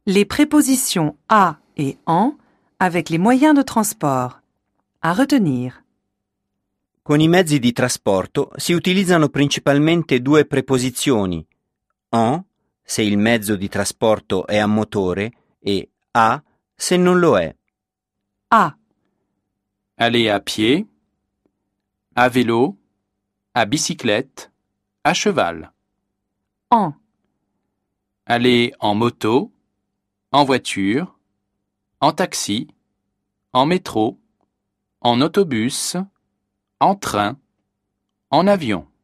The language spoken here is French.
Les prépositions à et en avec les moyens de transport. À retenir. Con i mezzi di trasporto si utilizzano principalmente due preposizioni, en se il mezzo di trasporto è a motore e à se non lo è. À. Aller à pied, à vélo, à bicyclette, à cheval. En. Aller en moto, en voiture, en taxi, en métro, en autobus, en train, en avion.